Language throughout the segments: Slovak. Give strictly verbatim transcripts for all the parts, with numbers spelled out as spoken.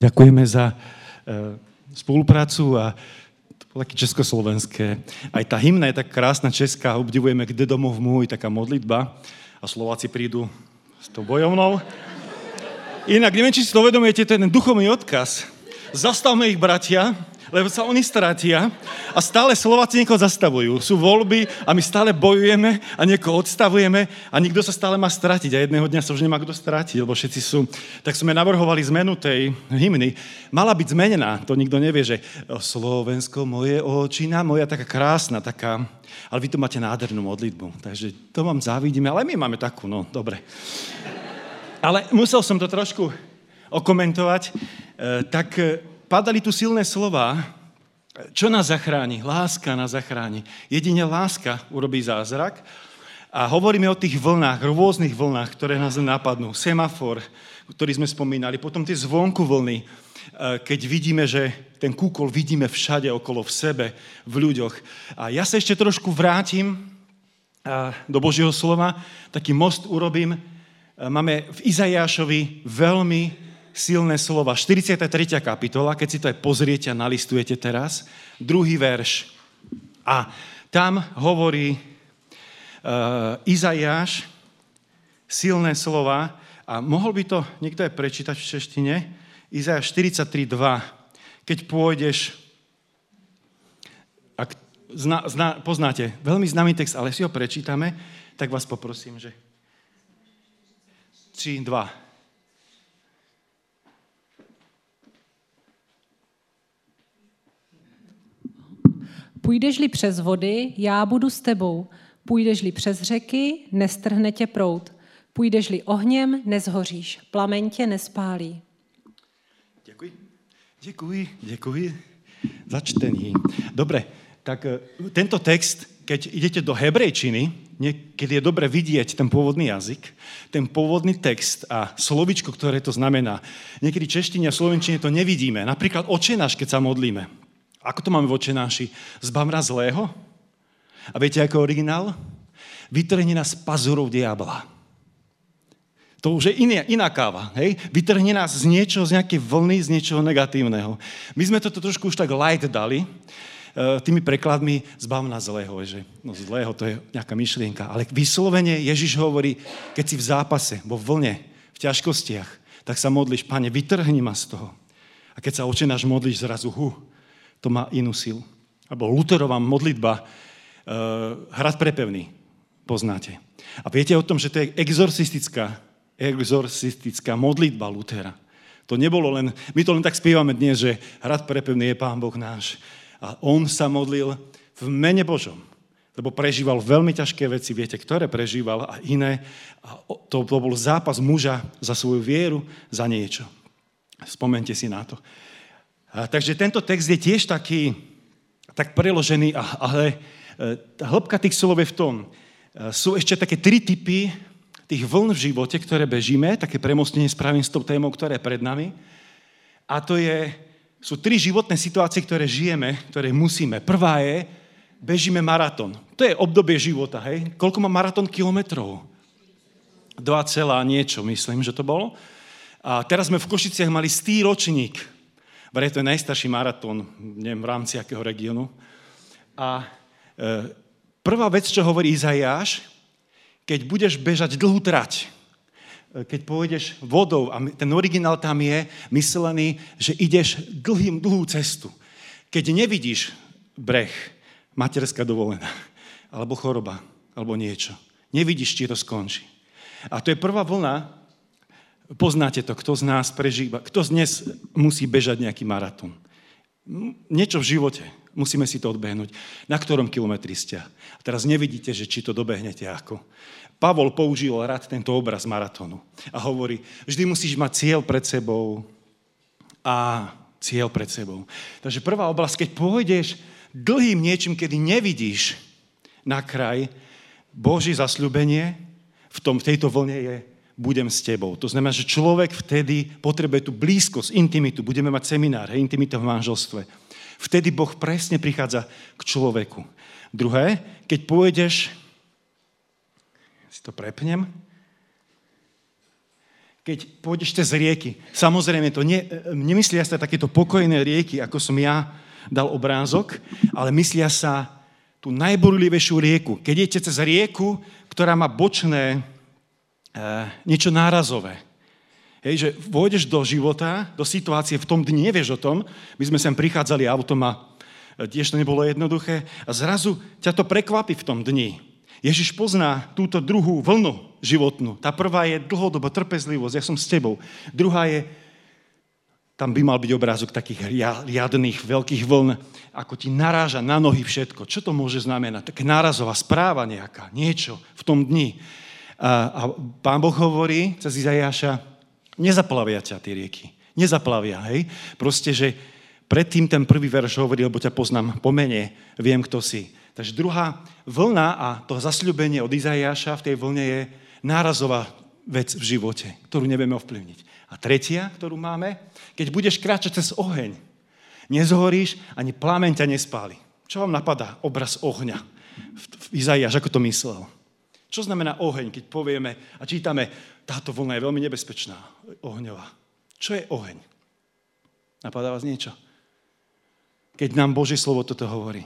Ďakujeme za e, spoluprácu a to bolo také československé. Aj tá hymna je tak krásna česká, obdivujeme, kde domov môj, taká modlitba a Slováci prídu s tou bojovnou. Inak, neviem, či si to uvedomujete, to je ten duchovný odkaz. Zastavme ich, bratia, lebo sa oni stratia a stále Slováci niekoho zastavujú. Sú voľby a my stále bojujeme a niekoho odstavujeme a nikto sa stále má stratiť a jedného dňa sa už nemá kto stratiť, lebo všetci sú. Tak sme navrhovali zmenu tej hymny. Mala byť zmenená, to nikto nevie, že Slovensko moje očina, moja taká krásna, taká, ale vy tu máte nádhernú modlitbu, takže to vám závidíme, ale my máme takú, no dobre. Ale musel som to trošku okomentovať, e, tak padali tu silné slová. Čo nás zachráni? Láska nás zachráni. Jedine láska urobí zázrak. A hovoríme o tých vlnách, rôznych vlnách, ktoré nás napadnú. Semafor, ktorý sme spomínali. Potom tie zvonku vlny, keď vidíme, že ten kúkol vidíme všade okolo v sebe, v ľuďoch. A ja sa ešte trošku vrátim do Božieho slova. Taký most urobím. Máme v Izaiášovi veľmi silné slova. štyridsiata tretia kapitola, keď si to aj pozriete a nalistujete teraz. Druhý verš. A tam hovorí uh, Izaiáš silné slova a mohol by to niekto aj prečítať v češtine. Izaiáš štyridsaťtri dva. Keď pôjdeš, ak zna, zna, poznáte, veľmi známy text, ale si ho prečítame, tak vás poprosím, že tri dva. Půjdeš-li přes vody, já budu s tebou. Půjdeš-li přes řeky, nestrhne tě proud. Půjdeš-li ohněm, nezhoříš. Plameň tě nespálí. Děkuji. Děkuji, děkuji za čtení. Dobre, tak tento text, keď idete do hebrejčiny, niekedy je dobre vidieť ten pôvodný jazyk, ten pôvodný text a slovičko, ktoré to znamená. Niekedy v češtine a slovenčine to nevidíme. Napríklad Otče náš, keď sa modlíme. Ako to máme v Otče náši? Zbav nás zlého? A viete, ako originál? Vytrhni nás z pazúrov diabla. To už je iná, iná káva. Hej? Vytrhni nás z niečoho, z nejakej vlny, z niečoho negatívneho. My sme toto trošku už tak light dali, tými prekladmi zbav nás zlého. Že? No zlého, to je nejaká myšlienka. Ale vyslovene Ježiš hovorí, keď si v zápase, vo vlne, v ťažkostiach, tak sa modlíš, Pane, vytrhni ma z toho. A keď sa Otče náš modlíš zrazu, hu, to má inú silu. Alebo Lutherová modlitba, uh, hrad prepevný, poznáte. A viete o tom, že to je exorcistická, exorcistická modlitba Luthera. To nebolo len, my to len tak spievame dnes, že hrad prepevný je Pán Boh náš. A on sa modlil v mene Božom, lebo prežíval veľmi ťažké veci, viete, ktoré prežíval a iné. A to, to bol zápas muža za svoju vieru, za niečo. Spomente si na to. A takže tento text je tiež taký, tak preložený, ale tá hĺbka tých slov je v tom. Sú ešte také tri typy tých vln v živote, ktoré bežíme, také premostenie spravím s tou témou, ktorá je pred nami. A to je, sú tri životné situácie, ktoré žijeme, ktoré musíme. Prvá je, bežíme maratón. To je obdobie života, hej? Koľko má maratón kilometrov? Dva celá niečo, myslím, že to bolo. A teraz sme v Košiciach mali stý ročník. Vraj to je najstarší maratón, neviem, v rámci akého regiónu. A e, prvá vec, čo hovorí Izaiáš, keď budeš bežať dlhú trať, e, keď pôjdeš vodou, a ten originál tam je myslený, že ideš dlhým, dlhú cestu. Keď nevidíš breh, materská dovolená, alebo choroba, alebo niečo. Nevidíš, či to skončí. A to je prvá vlna. Poznáte to, kto z nás prežíva, kto z dnes musí bežať nejaký maratón. Niečo v živote, musíme si to odbehnúť. Na ktorom kilometri ste? A teraz nevidíte, že či to dobehnete ako. Pavol použil rád tento obraz maratónu a hovorí, vždy musíš mať cieľ pred sebou a cieľ pred sebou. Takže prvá oblasť, keď pôjdeš dlhým niečím, kedy nevidíš na kraj, Božie zasľúbenie v, tom, v tejto vlne je budem s tebou. To znamená, že človek vtedy potrebuje tú blízkosť, intimitu. Budeme mať seminár, hej, intimita v manželstve. Vtedy Boh presne prichádza k človeku. Druhé, keď pôjdeš, si to prepnem, keď pôjdeš cez rieky. Samozrejme, to ne, nemyslia sa takéto pokojné rieky, ako som ja dal obrázok, ale myslia sa tú najburlivejšiu rieku. Keď idete cez rieku, ktorá má bočné, e, niečo nárazové. Hej, že vôjdeš do života, do situácie, v tom dni nevieš o tom, my sme sem prichádzali autom a tiež to nebolo jednoduché a zrazu ťa to prekvapí v tom dni. Ježiš pozná túto druhú vlnu životnú. Tá prvá je dlhodobá trpezlivosť, ja som s tebou. Druhá je, tam by mal byť obrázok takých riadných, veľkých vln, ako ti naráža na nohy všetko. Čo to môže znamenať? Taká nárazová správa nejaká, niečo v tom dni. A, a Pán Boh hovorí cez Izaiáša, nezaplavia ťa tie rieky. Nezaplavia, hej? Proste, že predtým ten prvý verš hovorí, lebo ťa poznám po mene, viem, kto si. Takže druhá vlna a to zasľúbenie od Izaiáša v tej vlne je nárazová vec v živote, ktorú nevieme ovplyvniť. A tretia, ktorú máme, keď budeš kráčať cez oheň, nezhoríš, ani plameň ťa nespáli. Čo vám napadá obraz ohňa v Izaiáš, ako to myslel? Čo znamená oheň, keď povieme a čítame, táto vlna je veľmi nebezpečná, ohňová. Čo je oheň? Napadá vás niečo? Keď nám Božie slovo toto hovorí.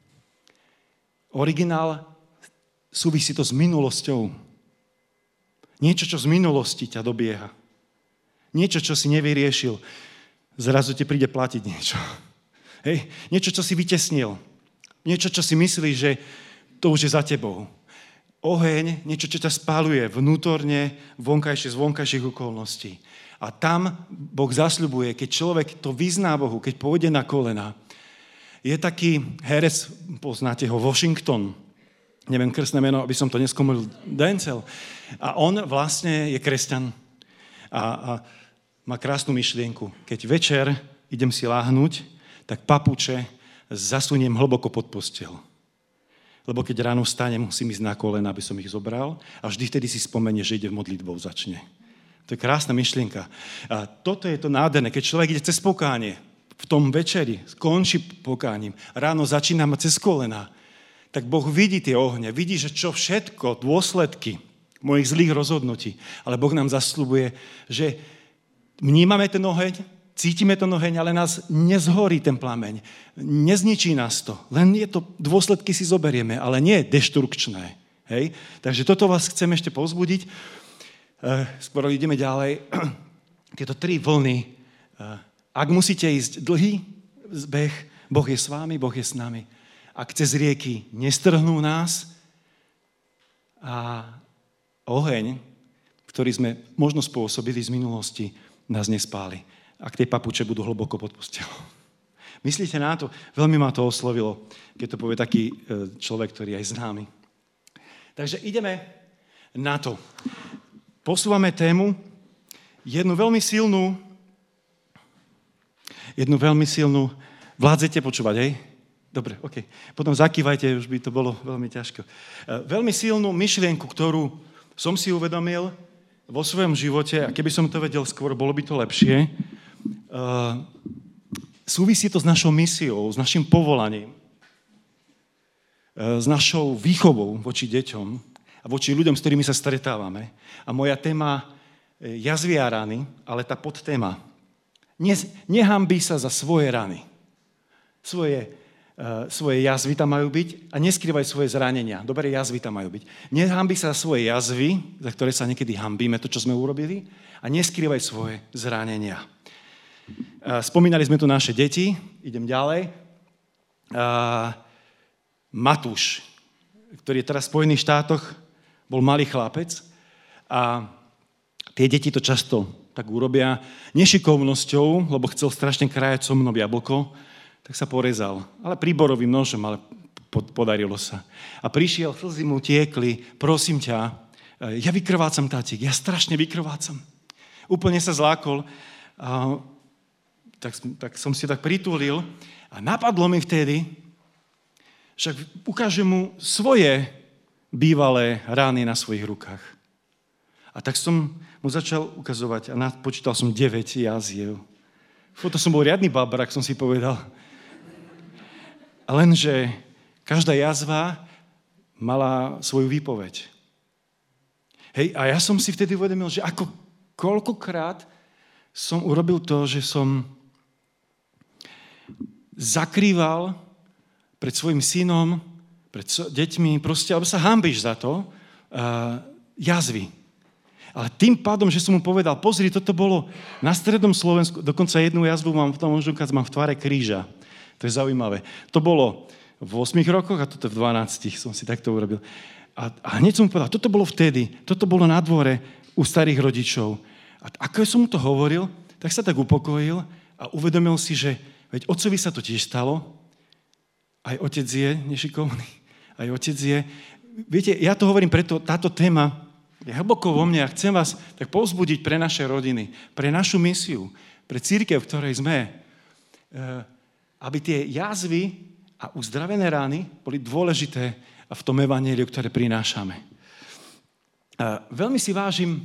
Originál súvisí to s minulosťou. Niečo, čo z minulosti ťa dobieha. Niečo, čo si nevyriešil. Zrazu ti príde platiť niečo. Hej? Niečo, čo si vytesnil. Niečo, čo si myslíš, že to už je za tebou. Oheň, niečo, čo ťa spáluje vnútorne, vonkajšie, z vonkajších okolností. A tam Boh zasľubuje, keď človek to vyzná Bohu, keď pôjde na kolena. Je taký herec, poznáte ho, Washington, neviem krstné meno, aby som to neskomolil, Denzel. A on vlastne je kresťan a, a má krásnu myšlienku. Keď večer idem si láhnuť, tak papuče zasuniem hlboko pod posteľ. Lebo keď ráno vstane, musím ísť na kolena, aby som ich zobral a vždy vtedy si spomenie, že ide v modlitbou začne. To je krásna myšlienka. A toto je to nádherné, keď človek ide cez pokánie, v tom večeri skončí pokáním, ráno začína mať cez kolena, tak Boh vidí tie ohne, vidí, že čo všetko, dôsledky mojich zlých rozhodnutí, ale Boh nám zasľubuje, že vnímame ten oheň, cítime ten oheň, ale nás nezhorí ten plameň. Nezničí nás to. Len je to, dôsledky si zoberieme, ale nie deštrukčné. Hej? Takže toto vás chcem ešte povzbudiť. Skoro ideme ďalej. Tieto tri vlny. Ak musíte ísť dlhý zbeh, Boh je s vámi, Boh je s nami. Ak cez rieky nestrhnú nás a oheň, ktorý sme možno spôsobili z minulosti, nás nespáli. Ak tie papuče budú hlboko pod postelou. Myslíte na to? Veľmi ma to oslovilo, keď to povie taký človek, ktorý je aj známy. Takže ideme na to. Posúvame tému, jednu veľmi silnú, jednu veľmi silnú, vládzete počúvať, hej? Dobre, okej. Okay. Potom zakývajte, už by to bolo veľmi ťažko. Veľmi silnú myšlienku, ktorú som si uvedomil vo svojom živote, a keby som to vedel skôr, bolo by to lepšie. Uh, súvisí to s našou misiou, s našim povolaním, uh, s našou výchovou voči deťom a voči ľuďom, s ktorými sa stretávame. A moja téma je jazvy a rany, ale tá podtéma. Ne, nehanbí sa za svoje rany. Svoje, uh, svoje jazvy tam majú byť a neskrývaj svoje zranenia. Dobre, jazvy tam majú byť. Nehanbí sa za svoje jazvy, za ktoré sa niekedy hanbíme, to, čo sme urobili, a neskrývaj svoje zranenia. Spomínali sme tu naše deti, idem ďalej. Matúš, ktorý je teraz v Spojených štátoch, bol malý chlapec a tie deti to často tak urobia nešikovnosťou, lebo chcel strašne krájať so mnou jablko, tak sa porezal. Ale príborovým nožom, ale podarilo sa. A prišiel, slzy mu tiekli, prosím ťa, ja vykrvácam, tátik, ja strašne vykrvácam. Úplne sa zlákol. A Tak, tak som si tak pritúlil a napadlo mi vtedy, však ukážem mu svoje bývalé rány na svojich rukách. A tak som mu začal ukazovať a počítal som deväť jaziev. To som bol riadny babrak, som si povedal. A lenže každá jazva mala svoju výpoveď. Hej, a ja som si vtedy uvedomil, že ako koľkokrát som urobil to, že som zakrýval pred svojim synom, pred deťmi, proste, alebo sa hanbíš za to, uh, jazvy. Ale tým pádom, že som mu povedal, pozri, toto bolo na strednom Slovensku, dokonca jednu jazvu mám v tom možnúkaz, mám v tvare kríža. To je zaujímavé. To bolo v ôsmich rokoch a toto v dvanástich som si takto urobil. A, a hneď som mu povedal, toto bolo vtedy, toto bolo na dvore u starých rodičov. A ako som mu to hovoril, tak sa tak upokojil a uvedomil si, že veď otcovi sa to tiež stalo, aj otec je nešikovný, aj otec je. Viete, ja to hovorím preto, táto téma je hlboko vo mne a chcem vás tak povzbudiť pre naše rodiny, pre našu misiu, pre cirkev, v ktorej sme, aby tie jazvy a uzdravené rány boli dôležité v tom evanjeliu, ktoré prinášame. Veľmi si vážim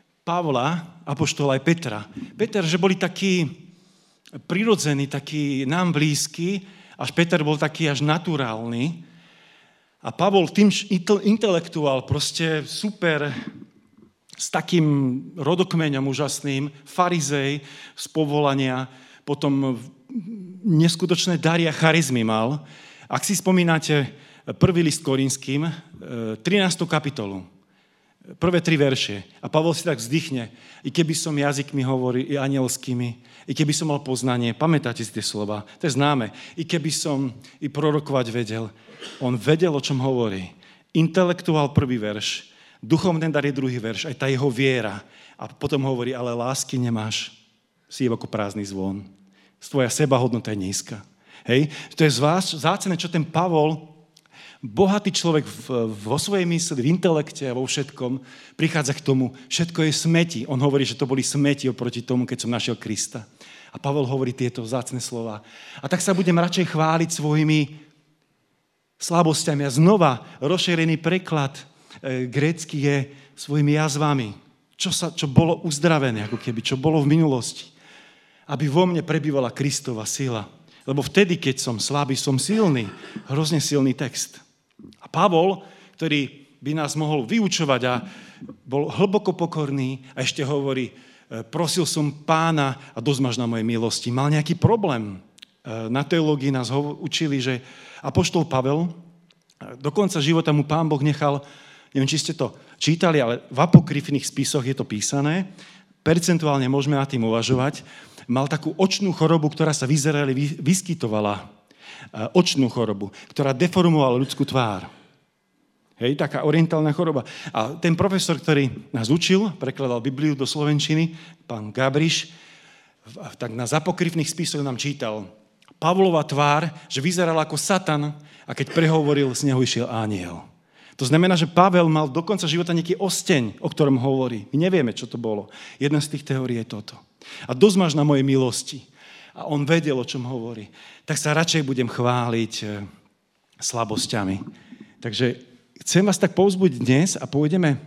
Pavla, apoštola aj Petra. Peter, že boli takí prirodzení, takí nám blízky, až Peter bol taký až naturálny. A Pavol tým intelektuál, proste super, s takým rodokmeňom úžasným, farizej z povolania, potom neskutočné dary a charizmy mal. Ak si spomínate prvý list Korinským, trinástu kapitolu, prvé tri verše. A Pavol si tak vzdychne, i keby som jazykmi hovoril, i anielskými, i keby som mal poznanie, pamätáte si tie slova, to je známe, i keby som i prorokovať vedel, on vedel, o čom hovorí. Intelektuál prvý verš, duchovný dar je druhý verš, aj tá jeho viera. A potom hovorí, ale lásky nemáš, si ako prázdny zvon. Tvoja sebahodnota je nízka. Hej? To je vzácne, čo ten Pavol, bohatý človek vo svojej mysli, v intelekte a vo všetkom, prichádza k tomu, všetko je smeti. On hovorí, že to boli smeti oproti tomu, keď som našiel Krista. A Pavol hovorí tieto vzácne slova. A tak sa budem radšej chváliť svojimi slabosťami. A znova rozšírený preklad e, grécky je svojimi jazvami. Čo, sa, čo bolo uzdravené, ako keby, čo bolo v minulosti. Aby vo mne prebývala Kristova sila. Lebo vtedy, keď som slabý, som silný. Hrozne silný text. A Pavol, ktorý by nás mohol vyučovať a bol hlboko pokorný a ešte hovorí, prosil som Pána a dosť máš na mojej milosti. Mal nejaký problém. Na teológii nás ho učili, že apoštol Pavel, do konca života mu Pán Boh nechal, neviem, či ste to čítali, ale v apokryfných spisoch je to písané, percentuálne môžeme nad tým uvažovať, mal takú očnú chorobu, ktorá sa v Izraeli vyskytovala. Očnú chorobu, ktorá deformovala ľudskú tvár. Hej, taká orientálna choroba. A ten profesor, ktorý nás učil, prekladal Bibliu do slovenčiny, pán Gabriš, tak na apokryfných spisoch nám čítal Pavlova tvár, že vyzeral ako Satan a keď prehovoril, z neho išiel anjel. To znamená, že Pavel mal do konca života nejaký osteň, o ktorom hovorí. My nevieme, čo to bolo. Jedna z tých teórií je toto. A dosť máš na mojej milosti. A on vedel, o čom hovorí. Tak sa radšej budem chváliť e, slabosťami. Takže chcem vás tak povzbudiť dnes a pôjdeme,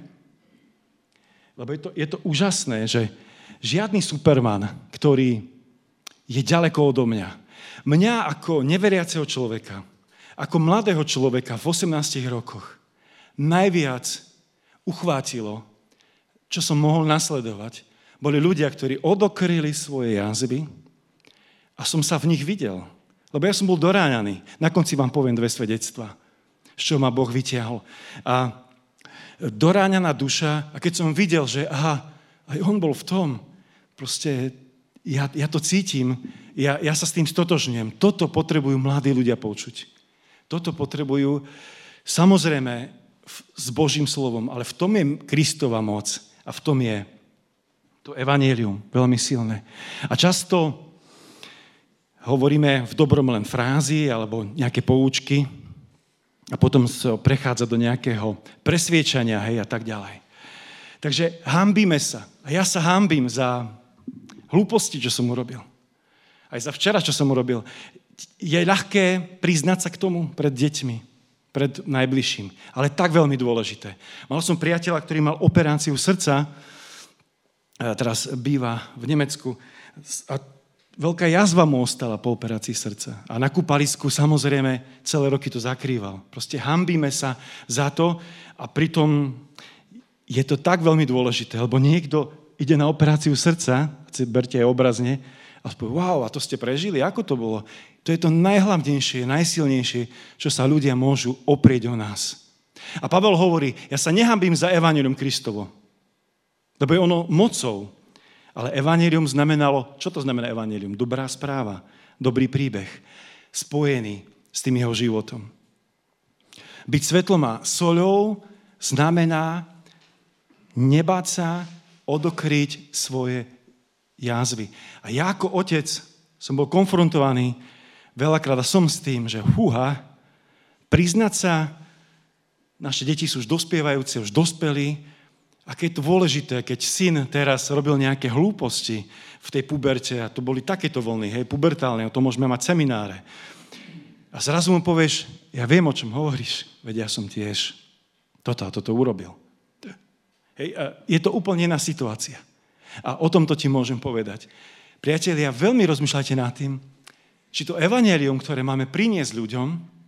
lebo je to, je to úžasné, že žiadny superman, ktorý je ďaleko odo mňa, mňa ako neveriaceho človeka, ako mladého človeka v osemnástich rokoch, najviac uchvátilo, čo som mohol nasledovať, boli ľudia, ktorí odokryli svoje jazvy a som sa v nich videl. Lebo ja som bol doráňaný. Na konci vám poviem dve svedectvá, z čoho ma Boh vytiahol. A doráňaná duša, a keď som videl, že aha, aj on bol v tom, proste ja, ja to cítim, ja, ja sa s tým stotožňujem. Toto potrebujú mladí ľudia počuť. Toto potrebujú, samozrejme, s Božím slovom, ale v tom je Kristova moc a v tom je to evanjelium veľmi silné. A často hovoríme v dobrom len frázy alebo nejaké poučky a potom sa prechádza do nejakého presviečania, hej, a tak ďalej. Takže hanbíme sa. A ja sa hanbím za hlúposti, čo som urobil. Aj za včera, čo som urobil. Je ľahké priznať sa k tomu pred deťmi, pred najbližším. Ale tak veľmi dôležité. Mal som priateľa, ktorý mal operáciu srdca, teraz býva v Nemecku, a veľká jazva mu ostala po operácii srdca. A na kúpalisku samozrejme celé roky to zakrýval. Proste hanbíme sa za to a pritom je to tak veľmi dôležité, lebo niekto ide na operáciu srdca, berte aj obrazne, a povie, wow, a to ste prežili? Ako to bolo? To je to najhlavnejšie, najsilnejšie, čo sa ľudia môžu oprieť o nás. A Pavel hovorí, ja sa nehanbím za evanjelium Kristovo, lebo je ono mocou. Ale evanjelium znamenalo, čo to znamená evanjelium? Dobrá správa, dobrý príbeh, spojený s tým jeho životom. Byť svetlom a soľou znamená nebáť sa odokryť svoje jazvy. A ja ako otec som bol konfrontovaný veľakrát a som s tým, že húha, priznať sa, naše deti sú už dospievajúce, už dospelí, a keď je to dôležité, keď syn teraz robil nejaké hlúposti v tej puberte, a to boli takéto vlny, hej, pubertálne, o tom môžeme mať semináre. A zrazu mu povieš, ja viem, o čom hovoríš, veď ja som tiež toto a toto urobil. Hej, a je to úplne iná situácia. A o tomto ti môžem povedať. Priatelia, veľmi rozmýšľajte nad tým, či to evanjelium, ktoré máme priniesť ľuďom,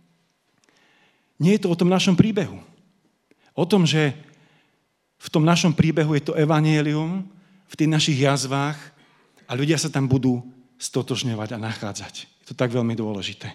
nie je to o tom našom príbehu. O tom, že v tom našom príbehu je to evanjelium, v tých našich jazvách a ľudia sa tam budú stotožňovať a nachádzať. Je to tak veľmi dôležité.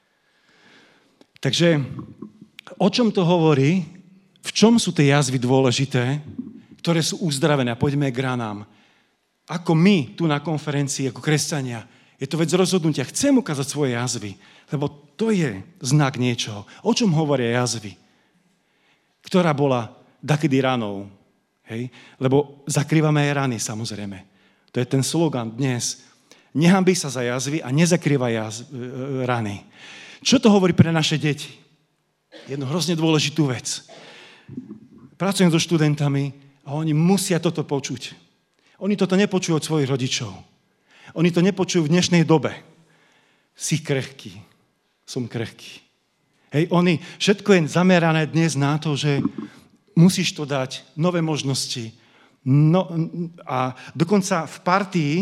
Takže o čom to hovorí? V čom sú tie jazvy dôležité, ktoré sú uzdravené? A poďme k ranám. Ako my tu na konferencii, ako kresťania, je to vec rozhodnutia. Chcem ukázať svoje jazvy, lebo to je znak niečoho. O čom hovoria jazvy? Ktorá bola dakedy ranou. Hej? Lebo zakrývame aj rany, samozrejme. To je ten slogan dnes. Nehanbí sa za jazvy a nezakrývaj jazv, rany. Čo to hovorí pre naše deti? Jednu hrozne dôležitú vec. Pracujem so študentami a oni musia toto počuť. Oni toto nepočujú od svojich rodičov. Oni to nepočujú v dnešnej dobe. Si krehký. Som krehký. Hej, oni, všetko je zamerané dnes na to, že musíš to dať, nové možnosti. No, a dokonca v partii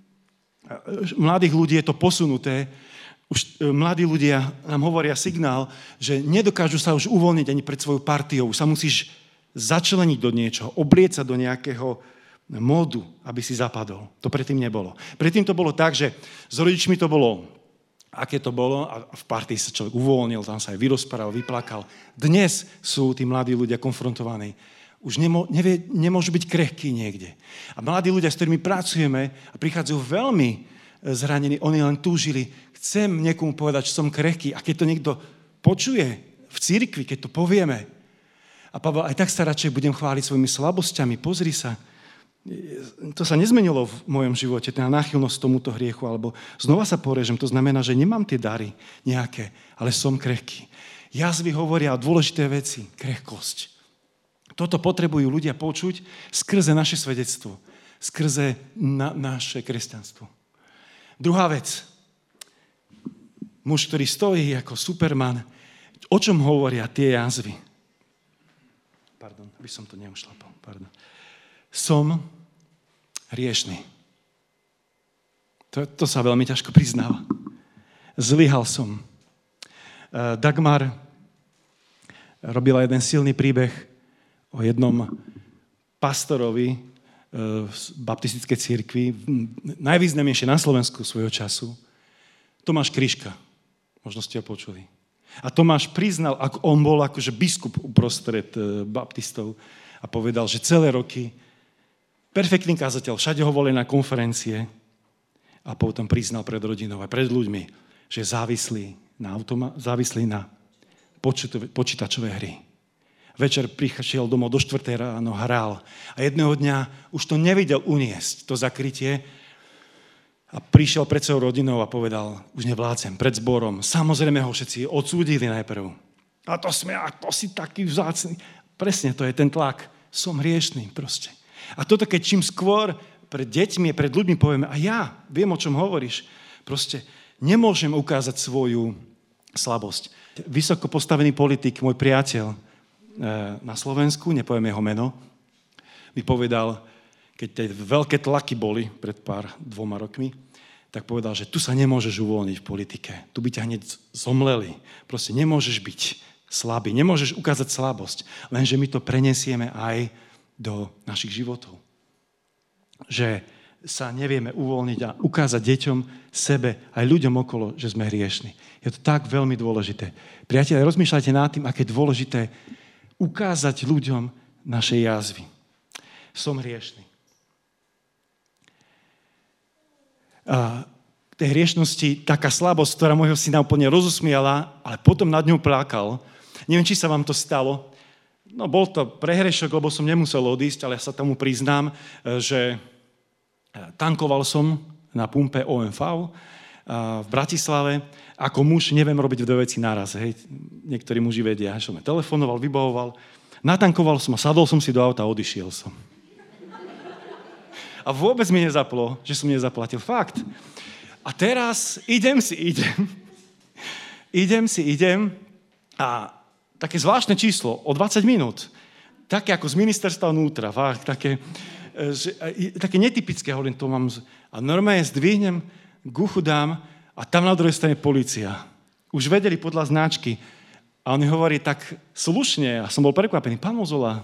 mladých ľudí je to posunuté. Už mladí ľudia nám hovoria signál, že nedokážu sa už uvoľniť ani pred svojou partiou. Už sa musíš začleniť do niečoho, oblieť sa do nejakého módu, aby si zapadol. To predtým nebolo. Predtým to bolo tak, že s rodičmi to bolo, aké to bolo, a v partii sa človek uvoľnil, tam sa aj vyrozprával, vyplakal. Dnes sú tí mladí ľudia konfrontovaní. Už nemo, nevie, nemôžu byť krehkí niekde. A mladí ľudia, s ktorými pracujeme a prichádzajú veľmi zranení, oni len túžili, chcem niekomu povedať, že som krehký. A keď to niekto počuje v cirkvi, keď to povieme, a Pavel, aj tak sa radšej budem chváliť svojimi slabosťami, pozri sa, to sa nezmenilo v mojom živote, tá náchylnosť tomuto hriechu, alebo znova sa porežem, to znamená, že nemám tie dary nejaké, ale som krehký. Jazvy hovoria o dôležité veci, krehkosť. Toto potrebujú ľudia počuť skrze naše svedectvo, skrze na, naše kresťanstvo. Druhá vec. Muž, ktorý stojí ako Superman, o čom hovoria tie jazvy? Pardon, aby som to neušlapal, pardon. Som hriešný. To, to sa veľmi ťažko priznáva. Zlyhal som. Dagmar robila jeden silný príbeh o jednom pastorovi z baptistickej cirkvi, najvýznamnejšie na Slovensku svojho času, Tomáš Kryška. Možno ste ho počuli. A Tomáš priznal, ako on bol akože biskup uprostred baptistov a povedal, že celé roky perfektný kazateľ, všade ho volili na konferencie a potom priznal pred rodinou a pred ľuďmi, že je závislý na, automa- závislý na počítačové hry. Večer prišiel domov do štvrtej ráno, hral a jedného dňa už to nevidel uniesť, to zakrytie, a prišiel pred svojou rodinou a povedal, už nevládzem, pred zborom. Samozrejme ho všetci odsúdili najprv. A to sme, a to si taký vzácny. Presne, to je ten tlak. Som hriešný proste. A toto, keď čím skôr pred deťmi, pred ľuďmi povieme, a ja viem, o čom hovoríš, proste nemôžem ukázať svoju slabosť. Vysoko postavený politik, môj priateľ na Slovensku, nepoviem jeho meno, mi povedal, keď tie veľké tlaky boli pred pár dvoma rokmi, tak povedal, že tu sa nemôžeš uvoľniť v politike. Tu by ťa hneď zomleli. Proste nemôžeš byť slabý, nemôžeš ukázať slabosť, lenže my to prenesieme aj do našich životov. že sa nevieme uvoľniť a ukázať deťom, sebe, aj ľuďom okolo, že sme hriešni. Je to tak veľmi dôležité. Priatelia, rozmýšľajte nad tým, aké je dôležité ukázať ľuďom naše jazvy. Som hriešný. A tej hriešnosti taká slabosť, ktorá môjho syna úplne rozosmiala, ale potom nad ňou plákal. Neviem, či sa vám to stalo. No, bol to prehrešok, lebo som nemusel odísť, ale ja sa tomu priznám, že tankoval som na pumpe ó em vé v Bratislave. Ako muž neviem robiť dve veci naraz. Hej. Niektorí muži vedia, že som me telefonoval, vybavoval. Natankoval som a sadol som si do auta a odišiel som. A vôbec mi nezaplo, že som nezaplatil. Fakt. A teraz idem si, idem. idem si, idem a také zvláštne číslo o dvadsať minút. Také ako z ministerstva vnútra. Fakt, také... Že, také netypické, hovorím, to mám. A normálne zdvihnem, guchu dám a tam na druhej strane polícia. Už vedeli podľa značky. A on mi hovorí tak slušne, a som bol prekvapený, pán Mozola.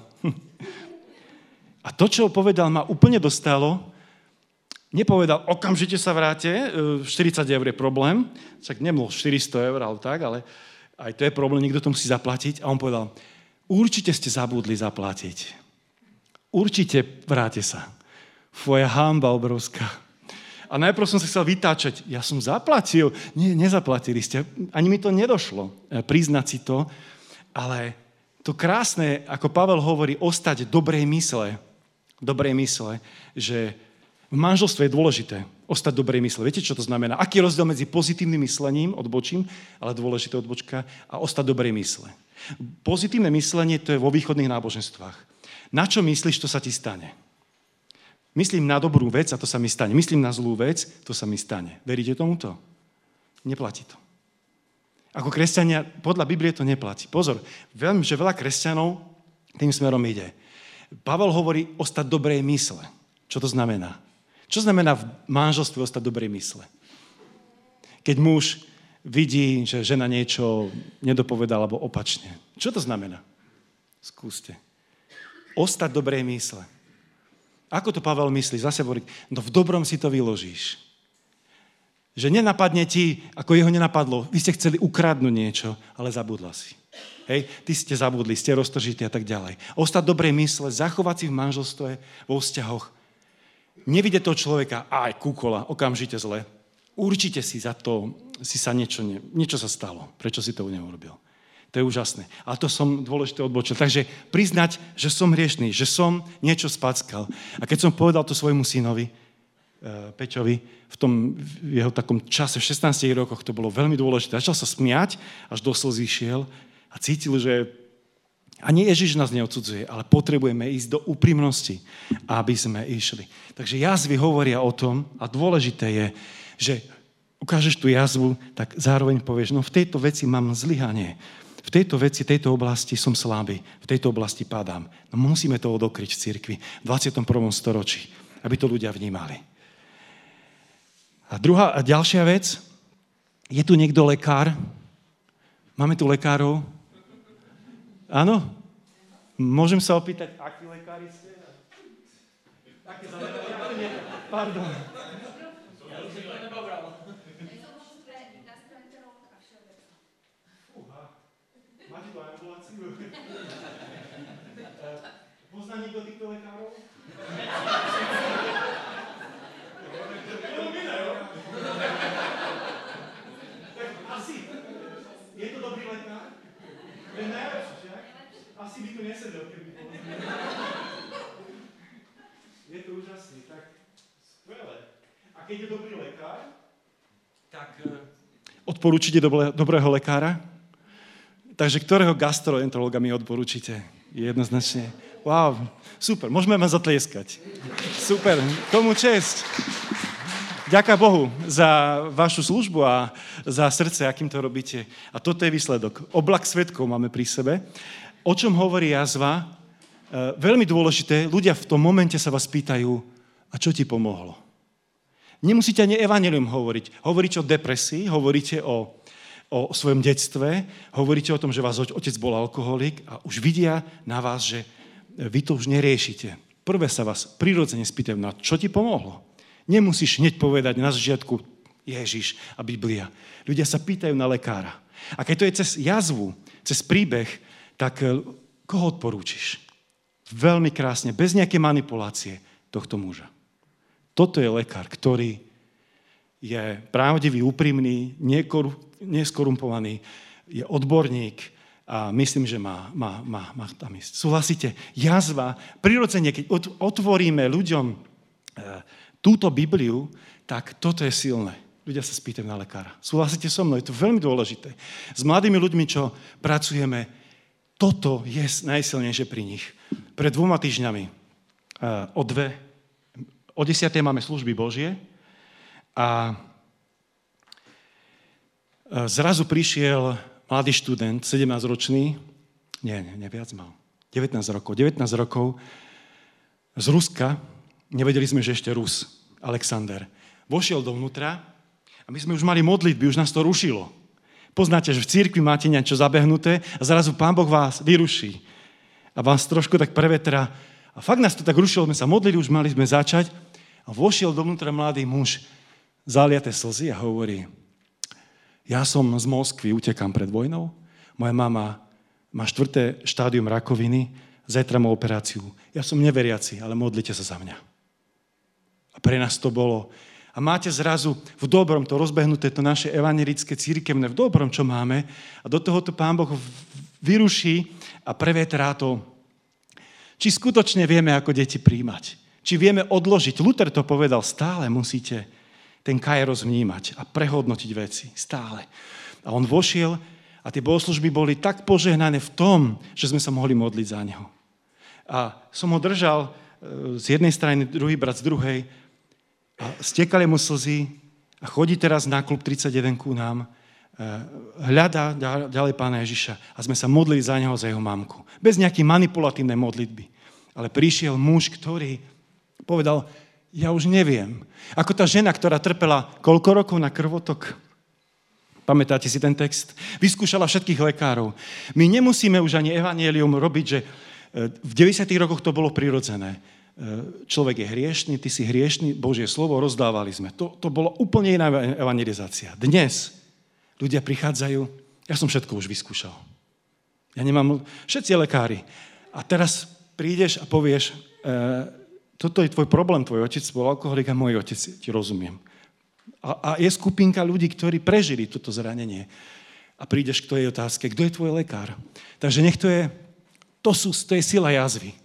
A to, čo povedal, ma úplne dostalo. Nepovedal, okamžite sa vráte, štyridsať eur je problém. Však nebolo štyristo eur, ale tak, ale aj to je problém, niekto to musí zaplatiť. A on povedal, určite ste zabudli zaplatiť. Určite vráte sa. Tvoja hanba obrovská. A najprv som sa chcel vytáčať. Ja som zaplatil. Nie, nezaplatili ste. Ani mi to nedošlo priznať si to. Ale to krásne, ako Pavel hovorí, ostať dobrej mysle. Dobrej mysle, že v manželstve je dôležité ostať dobrej mysle. Viete, čo to znamená? Aký je rozdiel medzi pozitívnym myslením, odbočím, ale dôležité odbočka, a ostať dobrej mysle. Pozitívne myslenie to je vo východných náboženstvách. Na čo myslíš, to sa ti stane. Myslím na dobrú vec a to sa mi stane. Myslím na zlú vec, to sa mi stane. Veríte tomuto? Neplatí to. Ako kresťania, podľa Biblie to neplatí. Pozor, veľmi, že veľa kresťanov tým smerom ide. Pavel hovorí ostať dobrej mysle. Čo to znamená? Čo znamená v manželstve ostať dobrej mysle? Keď muž vidí, že žena niečo nedopovedala alebo opačne. Čo to znamená? Skúste. Ostať dobrej mysle. Ako to Pavel myslí? Zase hovorí, no v dobrom si to vyložíš. Že nenapadne ti, ako jeho nenapadlo, vy ste chceli ukradnúť niečo, ale zabudla si. Hej, ty ste zabudli, ste roztržití a tak ďalej. Ostať dobrej mysle, zachovať si v manželstve, vo vzťahoch. Nevidieť toho človeka, aj kúkola, okamžite zle. Určite si za to, si sa niečo, niečo sa stalo. Prečo si to neurobil? To je úžasné. Ale to som dôležité odbočil. Takže priznať, že som hriešný, že som niečo spackal. A keď som povedal to svojmu synovi, Peťovi, v tom v jeho takom čase, v šestnástich rokoch, to bolo veľmi dôležité. Začal sa smiať, až do slzí šiel a cítil, že ani Ježiš nás neodsudzuje, ale potrebujeme ísť do úprimnosti, aby sme išli. Takže jazvy hovoria o tom, a dôležité je, že ukážeš tú jazvu, tak zároveň povieš, no v tejto veci mám zlyhanie. V tejto veci, tejto oblasti som slabý, v tejto oblasti padám. No musíme to odokryť v cirkvi v dvadsiatom prvom storočí, aby to ľudia vnímali. A druhá, a ďalšia vec, je tu niekto lekár? Máme tu lekárov? Áno? Môžem sa opýtať, akí lekári ste? Aké za lekári? Pardon. Pozná niekto týchto lekárov? Asi. Je to dobrý lekár? To je najlepší, že? Asi by tu nesedel, keby bol. Je to úžasný, tak skvelé. A keď je dobrý lekár, tak odporúčite dobrého lekára? Takže ktorého gastroenterologa mi odporúčite? Jednoznačne. Wow, super, môžeme vám zatlieskať. Super, komu česť. Ďakujem Bohu za vašu službu a za srdce, akým to robíte. A toto je výsledok. Oblak svedkov máme pri sebe. O čom hovorí jazva? Veľmi dôležité, ľudia v tom momente sa vás pýtajú, a čo ti pomohlo? Nemusíte ani evanjelium hovoriť. Hovoríte o depresii, hovoríte o o svojom detstve, hovoríte o tom, že vás otec bol alkoholik a už vidia na vás, že vy to už neriešite. prvé sa vás prirodzene spýtajú, no čo ti pomohlo? Nemusíš hneď povedať na začiatku Ježiš a Biblia. Ľudia sa pýtajú na lekára. A keď to je cez jazvu, cez príbeh, tak koho odporúčiš? Veľmi krásne, bez nejaké manipulácie tohto muža. Toto je lekár, ktorý je pravdivý, úprimný, neskorumpovaný, je odborník a myslím, že má, má, má, má tam ísť. Súhlasíte? Jazva, prirodzene, keď otvoríme ľuďom túto Bibliu, tak toto je silné. Ľudia sa spýtajú na lekára. Súhlasíte so mnou? Je to veľmi dôležité. S mladými ľuďmi, čo pracujeme, toto je najsilnejšie pri nich. Pred dvoma týždňami o dve, o desiatej máme služby Božie a zrazu prišiel mladý študent, sedemnásťročný, nie, nie, nie, viac mal, devätnásť rokov, devätnásť rokov z Ruska, nevedeli sme, že ešte Rus, Alexander, vošiel dovnútra a my sme už mali modlitby, už nás to rušilo. Poznáte, že v cirkvi máte niečo zabehnuté a zrazu Pán Boh vás vyruší a vás trošku tak prevetrá. A fakt nás to tak rušilo, sme sa modlili, už mali sme začať a vošiel dovnútra mladý muž, zaliaté slzy a hovorí, ja som z Moskvy, utekám pred vojnou, moja mama má štvrté štádium rakoviny, zajtra má operáciu. Ja som neveriaci, ale modlite sa za mňa. A pre nás to bolo. A máte zrazu v dobrom to rozbehnuté, to naše evanjelické cirkevné, v dobrom, čo máme. A do tohoto Pán Boh vyruší a prevetrá to. Či skutočne vieme ako deti príjmať. Či vieme odložiť. Luther to povedal, stále musíte ten kairos vnímať a prehodnotiť veci. Stále. A on vošiel a tie bohoslužby boli tak požehnané v tom, že sme sa mohli modliť za neho. A som ho držal z jednej strany, druhý brat z druhej a stekali mu slzy a chodí teraz na klub tridsaťjeden ku nám, hľadá ďalej Pána Ježiša a sme sa modlili za neho, za jeho mamku. Bez nejakej manipulatívnej modlitby. Ale prišiel muž, ktorý povedal, ja už neviem. Ako tá žena, ktorá trpela koľko rokov na krvotok? Pamätáte si ten text? Vyskúšala všetkých lekárov. My nemusíme už ani evanjelium robiť, že v deväťdesiatych rokoch to bolo prirodzené. Človek je hriešný, ty si hriešný, Božie slovo rozdávali sme. To, to bolo úplne iná evangelizácia. Dnes ľudia prichádzajú, ja som všetko už vyskúšal. Ja nemám, všetci lekári. A teraz prídeš a povieš, e, toto je tvoj problém, tvoj otec bol alkoholik a môj otec, ti rozumiem. A, a je skupinka ľudí, ktorí prežili toto zranenie. A prídeš k tvojej otázke, kto je tvoj lekár? Takže nech to je, to, sú, to je sila jazvy,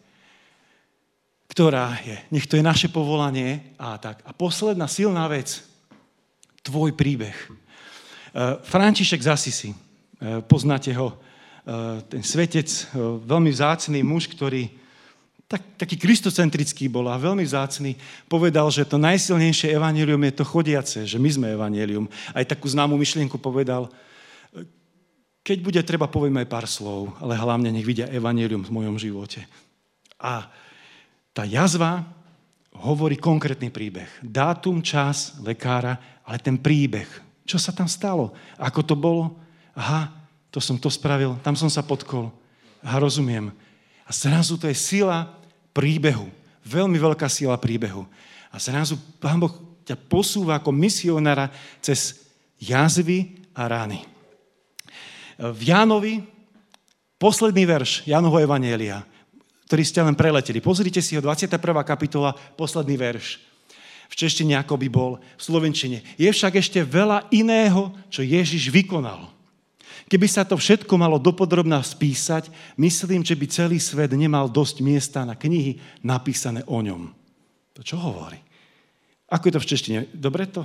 ktorá je, nech to je naše povolanie a tak. A posledná silná vec, tvoj príbeh. František z Assisi, poznáte ho, ten svetec, veľmi vzácny muž, ktorý tak, taký kristocentrický bol a veľmi vzácny, povedal, že to najsilnejšie evanjelium je to chodiace, že my sme evanjelium. Aj takú známú myšlienku povedal, keď bude treba, poviem aj pár slov, ale hlavne nech vidia evanjelium v mojom živote. A tá jazva hovorí konkrétny príbeh. Dátum, čas, lekára, ale ten príbeh. Čo sa tam stalo? Ako to bolo? Aha, to som to spravil, tam som sa potkol. Aha, rozumiem. A zrazu to je sila príbehu. Veľmi veľká sila príbehu. A zrazu Pán Boh ťa posúva ako misionára cez jazvy a rány. V Jánovi, posledný verš Jánovho evanjelia, ktorý ste len preleteli. Pozrite si ho, dvadsiata prvá kapitola, posledný verš. V češtine ako by bol, v slovenčine. Je však ešte veľa iného, čo Ježiš vykonal. Keby sa to všetko malo dopodrobná spísať, myslím, že by celý svet nemal dosť miesta na knihy napísané o ňom. To čo hovorí? Ako je to v češtine? Dobre to?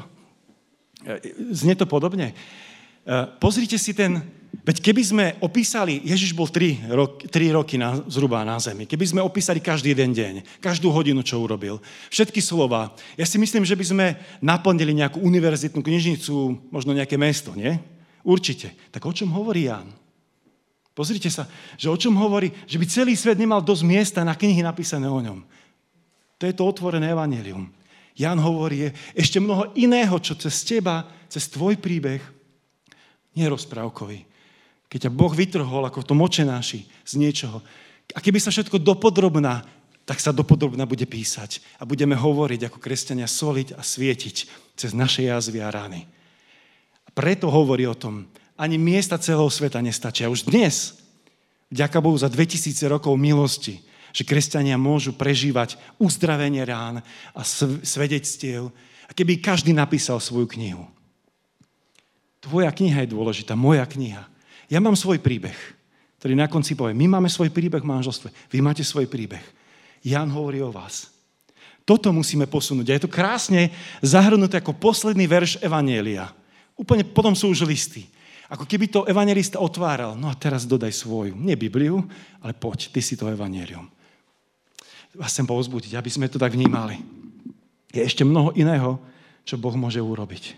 Znie to podobne? Pozrite si ten, veď keby sme opísali, Ježiš bol tri roky, tri roky na, zhruba na zemi, keby sme opísali každý jeden deň, každú hodinu, čo urobil, všetky slova, ja si myslím, že by sme naplnili nejakú univerzitnú knižnicu, možno nejaké mesto, nie? Určite. Tak o čom hovorí Ján? Pozrite sa, že o čom hovorí, že by celý svet nemal dosť miesta na knihy napísané o ňom. To je to otvorené evanjelium. Ján hovorí, je ešte mnoho iného, čo cez teba, cez tvoj príbeh, nie rozprávkový. Keď ťa Boh vytrhol ako v tom očenáši z niečoho. A keby sa všetko dopodrobná tak sa dopodrobna bude písať a budeme hovoriť ako kresťania, soliť a svietiť cez naše jazvy a rány. A preto hovorí o tom, ani miesta celého sveta nestačia. Už dnes, vďaka Bohu za dvetisíc rokov milosti, že kresťania môžu prežívať uzdravenie rán a svedectiev, a keby každý napísal svoju knihu. Tvoja kniha je dôležitá, moja kniha. Ja mám svoj príbeh, ktorý na konci povie, my máme svoj príbeh v manželstve, vy máte svoj príbeh. Ján hovorí o vás. Toto musíme posunúť. A je to krásne zahrnuté ako posledný verš Evanjelia. Úplne potom sú už listy. Ako keby to evanjelista otváral. No a teraz dodaj svoju. Nie Bibliu, ale poď, ty si to evanjelium. Vás chcem povzbudiť, aby sme to tak vnímali. Je ešte mnoho iného, čo Boh môže urobiť.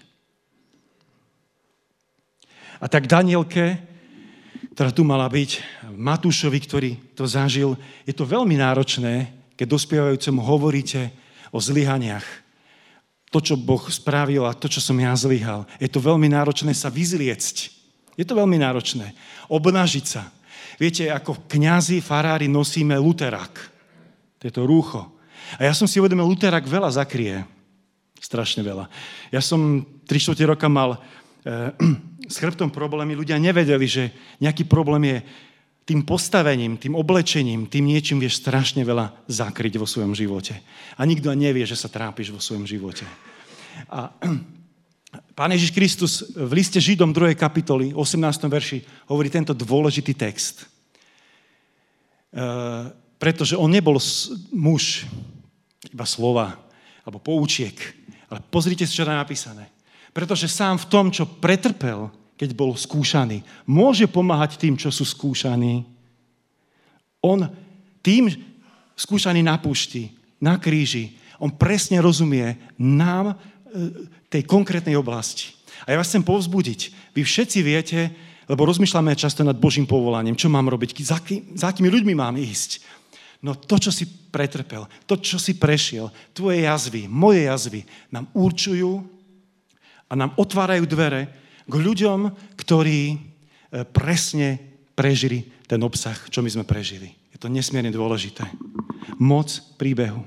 A tak Danielke, ktorá tu mala byť, Matúšovi, ktorý to zažil, je to veľmi náročné, keď dospievajúcemu hovoríte o zlyhaniach. To, čo Boh spravil a to, čo som ja zlyhal. Je to veľmi náročné sa vyzliecť. Je to veľmi náročné. Obnažiť sa. Viete, ako kňazi, farári nosíme luterák. To je to rúcho. A ja som si uvedomil, luterák veľa zakrie. Strašne veľa. Ja som tri štvrte roka mal e, s chrbtom problémy. Ľudia nevedeli, že nejaký problém je tým postavením, tým oblečením, tým niečím vieš strašne veľa zakryť vo svojom živote. A nikto nevie, že sa trápiš vo svojom živote. A Pán Ježiš Kristus v liste Židom druhej kapitoly, osemnástom verši, hovorí tento dôležitý text. E, pretože on nebol muž, iba slova, alebo poučiek. Ale pozrite si, čo je napísané. Pretože sám v tom, čo pretrpel, keď bol skúšaný, môže pomáhať tým, čo sú skúšaní. On tým skúšaný na púšti, na kríži, on presne rozumie nám tej konkrétnej oblasti. A ja vás chcem povzbudiť. Vy všetci viete, lebo rozmýšľame často nad Božím povolaním, čo mám robiť, za, ký, za akými ľuďmi mám ísť. No to, čo si pretrpel, to, čo si prešiel, tvoje jazvy, moje jazvy nám určujú a nám otvárajú dvere k ľuďom, ktorí presne prežili ten obsah, čo my sme prežili. Je to nesmierne dôležité. Moc príbehu.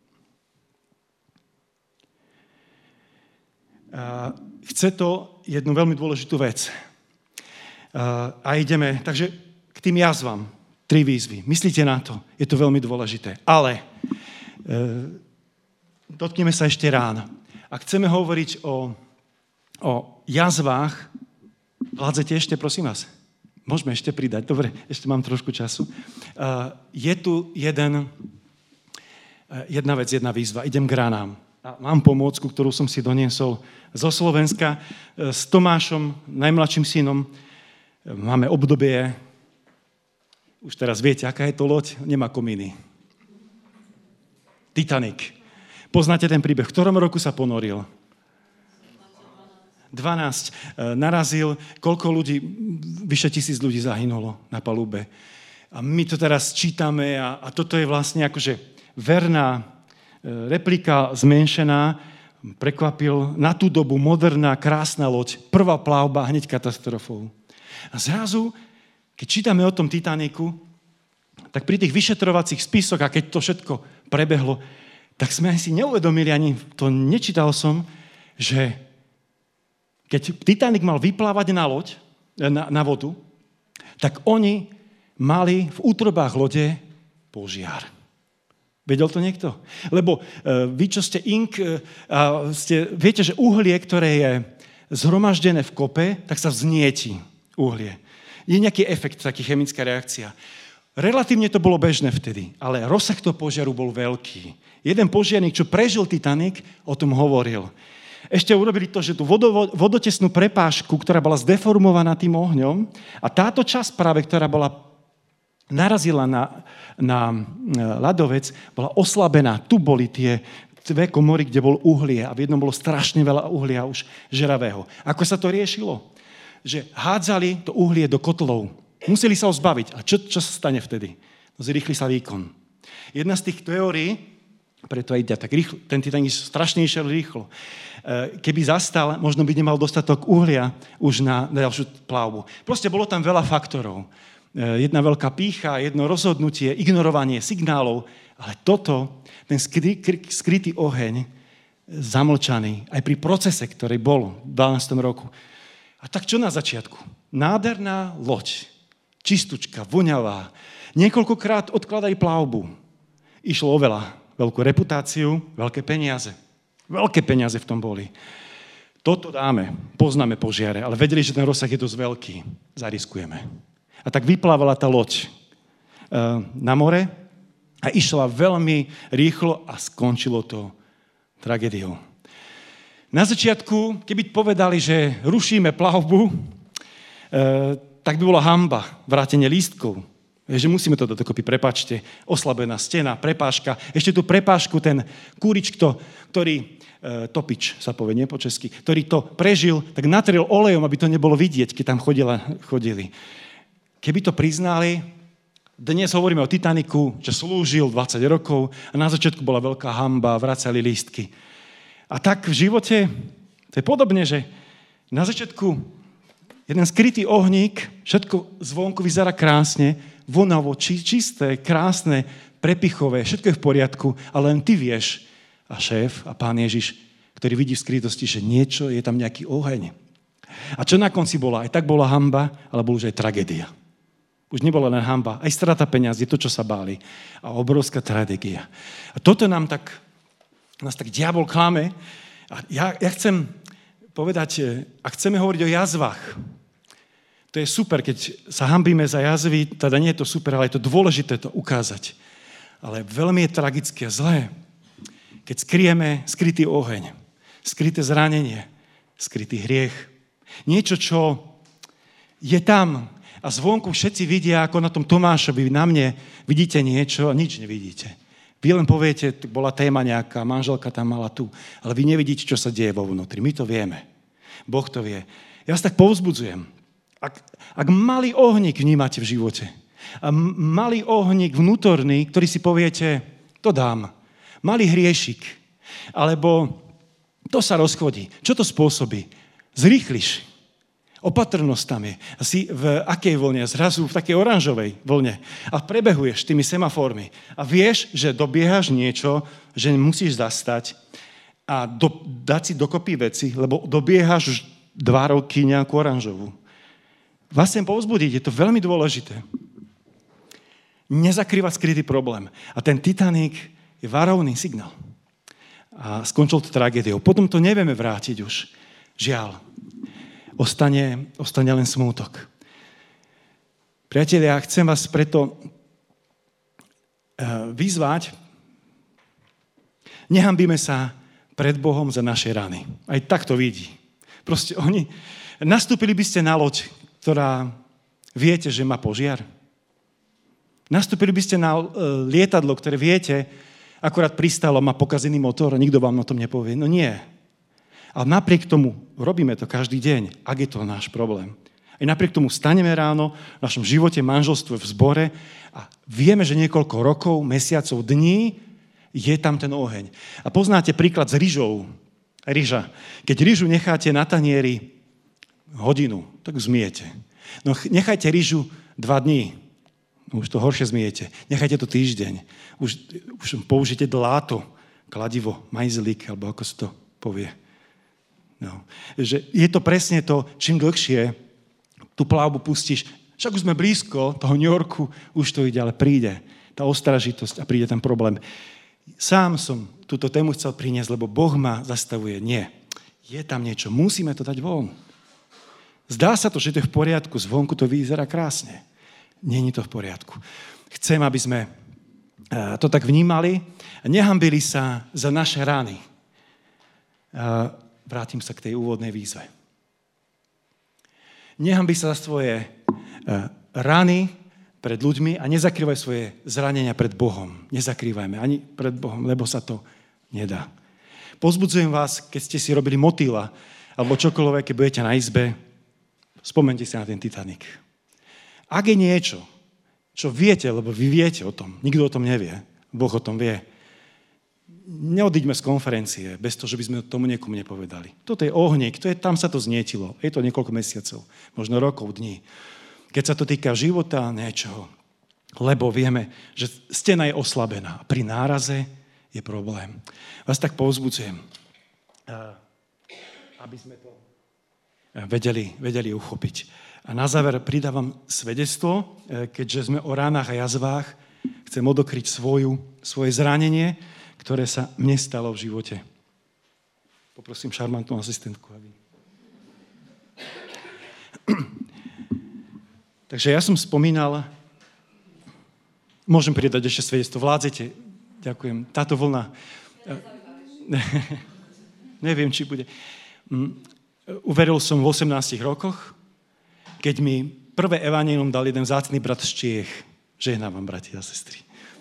Chce to jednu veľmi dôležitú vec. A ideme, takže k tým jazvám. Tri výzvy. Myslíte na to. Je to veľmi dôležité. Ale dotkneme sa ešte rán. Ak chceme hovoriť o o jazvách, vládzete ešte, prosím vás? Môžeme ešte pridať. Dobre, ešte mám trošku času. Uh, je tu jeden, uh, jedna vec, jedna výzva. Idem k ránám. A mám pomôcku, ktorú som si doniesol zo Slovenska uh, s Tomášom, najmladším synom. Uh, máme obdobie, už teraz viete, aká je to loď? Nemá komíny. Titanic. Poznáte ten príbeh? V ktorom roku sa ponoril? dvanásť narazil, koľko ľudí, vyše tisíc ľudí zahynulo na palube. A my to teraz čítame a, a toto je vlastne akože verná replika zmenšená, prekvapil na tú dobu moderná, krásna loď, prvá plavba, hneď katastrofou. A zrazu, keď čítame o tom Titaniku, tak pri tých vyšetrovacích spisoch, a keď to všetko prebehlo, tak sme si neuvedomili, ani to nečítal som, že keď Titanic mal vyplávať na loď, na, na vodu, tak oni mali v útrobách lode požiar. Vedel to niekto? Lebo uh, vy, čo ste ink, uh, ste, viete, že uhlie, ktoré je zhromaždené v kope, tak sa vznieti uhlie. Je nejaký efekt, taký chemická reakcia. Relatívne to bolo bežné vtedy, ale rozsah toho požiaru bol veľký. Jeden požiarník, čo prežil Titanic, o tom hovoril. Ešte urobili to, že tú vodovo, vodotesnú prepážku, ktorá bola zdeformovaná tým ohňom, a táto časť práve, ktorá bola narazila na, na ľadovec, bola oslabená. Tu boli tie dve komory, kde bol uhlie a v jednom bolo strašne veľa uhlia už žeravého. Ako sa to riešilo? Že hádzali to uhlie do kotlov. Museli sa ho zbaviť. A čo, čo sa stane vtedy? No, zrýchli sa výkon. Jedna z tých teórií, preto aj ide tak rýchlo, ten Titanic strašne išiel rýchlo. Keby zastal, možno by nemal dostatok uhlia už na ďalšiu plavbu. Proste bolo tam veľa faktorov. jedna veľká pýcha, jedno rozhodnutie, ignorovanie signálov, ale toto, ten skry, skrytý oheň, zamlčaný, aj pri procese, ktorý bol v dvanástom roku. A tak čo na začiatku? Nádherná loď, čistúčka, voňavá, niekoľkokrát odkladaj plavbu. Išlo o veľa, veľkú reputáciu, veľké peniaze. Veľké peniaze v tom boli. Toto dáme, poznáme požiare, ale vedeli, že ten rozsah je dosť veľký. Zariskujeme. A tak vyplávala tá loď na more a išla veľmi rýchlo a skončilo to tragédiou. Na začiatku, keby povedali, že rušíme plavbu, tak by bola hanba, vrátenie lístkov. Že musíme to dokopy, prepáčte, oslabená stena, prepážka. Ešte tú prepážku, ten kúrič, ktorý, topič sa povie, nie po česky, ktorý to prežil, tak natrel olejom, aby to nebolo vidieť, keď tam chodila, chodili. Keby to priznali, dnes hovoríme o Titaniku, že slúžil dvadsať rokov a na začiatku bola veľká hanba, vracali lístky. A tak v živote to je podobne, že na začiatku jeden skrytý ohník, všetko zvonku vyzerá krásne, vonavo, či, čisté, krásne, prepichové, všetko je v poriadku, ale len ty vieš, a šéf a pán Ježiš, ktorý vidí v skrytosti, že niečo, je tam nejaký oheň. A čo na konci bola? Aj tak bola hanba, ale bola už aj tragédia. Už nebola len hanba, aj strata peňazí, to, čo sa báli. A obrovská tragédia. A toto nám tak, nás tak diabol klame. A ja, ja chcem povedať, ak chceme hovoriť o jazvách, to je super, keď sa hanbíme za jazvy, teda nie je to super, ale je to dôležité to ukázať. Ale veľmi je tragické a zlé, keď skryjeme skrytý oheň, skryté zranenie, skrytý hriech. Niečo, čo je tam a zvonku všetci vidia, ako na tom Tomášovi, na mne vidíte niečo a nič nevidíte. Vy len poviete, bola téma nejaká, manželka tam mala tu, ale vy nevidíte, čo sa deje vo vnútri. My to vieme. Boh to vie. Ja vás tak povzbudzujem. Ak, ak malý ohník vnímate v živote, a malý ohník vnútorný, ktorý si poviete, to dám, malý hriešik, alebo to sa rozchodí. Čo to spôsobí? Zrýchliš. Opatrnosť tam je. Asi v akej vlne? Zrazu v takej oranžovej vlne. A prebehuješ tými semaformi. A vieš, že dobiehaš niečo, že musíš zastať a do, dať si dokopy veci, lebo dobiehaš už dva roky nejakú oranžovú. Vás chcem povzbudiť, je to veľmi dôležité. Nezakrývať skrytý problém. A ten Titanic je varovný signál. A skončil to tragédiou. Potom to nevieme vrátiť už. Žiaľ. Ostane, ostane len smútok. Priatelia, chcem vás preto vyzvať, nehambíme sa pred Bohom za naše rany. Aj tak to vidí. Proste oni, nastúpili by ste na loď, ktorá viete, že má požiar. Nastúpili by ste na lietadlo, ktoré viete, akurát pristalo, má pokazený motor a nikto vám o tom nepovie. No nie. A napriek tomu robíme to každý deň, ak je to náš problém. Aj napriek tomu staneme ráno v našom živote, manželstve, v zbore a vieme, že niekoľko rokov, mesiacov, dní je tam ten oheň. A poznáte príklad s ryžou. Ryža. Keď ryžu necháte na tanieri hodinu, tak zmiete. No nechajte ryžu dva dní. Už to horšie zmiete. Nechajte to týždeň. Už, už použite dláto, kladivo, majzlík, alebo ako sa to povie. No. Že je to presne to, čím dlhšie tú plavbu pustíš, však už sme blízko toho New Yorku, už to ide, ale príde tá ostražitosť a príde ten problém. Sám som túto tému chcel priniesť, lebo Boh ma zastavuje. Nie. Je tam niečo, musíme to dať von. Zdá sa to, že to je v poriadku, zvonku to vyzerá krásne. Nie je to v poriadku. Chcem, aby sme to tak vnímali a nehambili sa za naše rany. Vrátim sa k tej úvodnej výzve. Nehanbi sa za svoje rany pred ľuďmi a nezakrývaj svoje zranenia pred Bohom. Nezakrývajme ani pred Bohom, lebo sa to nedá. Pozbudzujem vás, keď ste si robili motýla alebo čokoľvek, keď budete na izbe, spomente si na ten Titanic. Ak je niečo, čo viete, lebo vy viete o tom, nikto o tom nevie, Boh o tom vie, neodíďme z konferencie bez toho, že by sme tomu niekomu nepovedali. Toto je ohník, to je, tam sa to znietilo. Je to niekoľko mesiacov, možno rokov, dní. keď sa to týka života niečoho. Lebo vieme, že stena je oslabená. Pri náraze je problém. Vás tak povzbudzujem, aby sme to vedeli, vedeli uchopiť. A na záver pridávam svedectvo, keďže sme o ránach a jazvách, chcem odokryť svoju, svoje zranenie, ktoré sa mne stalo v živote. Poprosím šarmantnú asistentku, aby... Takže ja som spomínal, môžem pridať ešte svedectvo, vládzete, ďakujem, táto vlna, neviem, či bude. Uveril som v osemnástich rokoch, keď mi prvé evanjelium dal jeden vzácny brat z Čiech. Žehnám vám, bratia a sestry.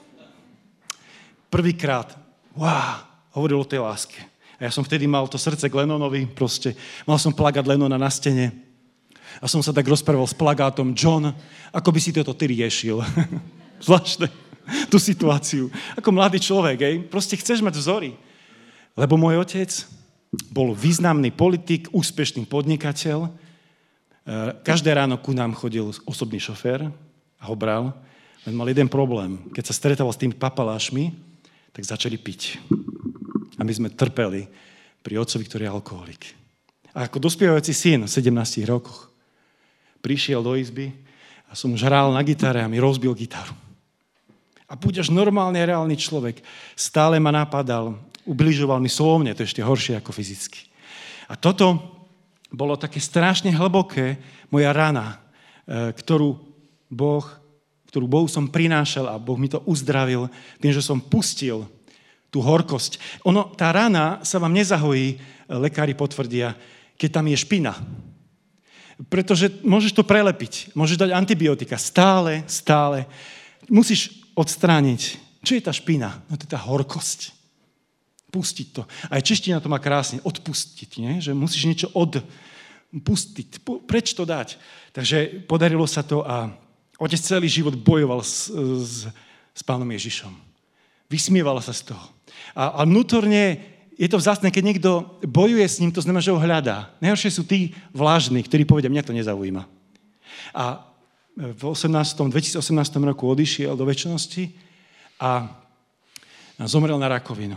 Prvýkrát, wow, hovoril o tej láske. A ja som vtedy mal to srdce k Lennonovi, proste. Mal som plagát Lennona na stene. A som sa tak rozprával s plagátom, John, ako by si toto ty riešil. Zvláštne, tú situáciu. Ako mladý človek, ej? Proste chceš mať vzory. Lebo môj otec bol významný politik, úspešný podnikateľ. Každé ráno ku nám chodil osobný šofér a ho bral. Len mal jeden problém. Keď sa stretával s tými papalášmi, tak začali piť. A my sme trpeli pri otcovi, ktorý je alkoholik. A ako dospievajúci syn v sedemnástich rokoch prišiel do izby a som už hral na gitare a mi rozbil gitaru. A budeš normálny, reálny človek. Stále ma napadal, ubližoval mi slovne, to je ešte horšie ako fyzicky. A toto bolo také strašne hlboké, moja rana, ktorú Boh, ktorú Bohu som prinášal a Boh mi to uzdravil tým, že som pustil tú horkosť. Ono, tá rana sa vám nezahojí, lekári potvrdia, keď tam je špina. Pretože môžeš to prelepiť, môžeš dať antibiotika. Stále, stále. Musíš odstrániť. Čo je tá špina? No to je tá horkosť. Pustiť to. Aj čeština to má krásne. Odpustiť, nie? Že musíš niečo odpustiť. Preč to dať? Takže podarilo sa to a otec celý život bojoval s, s, s pánom Ježišom. Vysmieval sa z toho. A, a vnútorne je to vzácne, keď niekto bojuje s ním, to znamená, že ho hľadá. Najhoršie sú tí vlážni, ktorí povedia, mňa to nezaujíma. A v dvetisícosemnástom roku odišiel do večnosti a zomrel na rakovinu.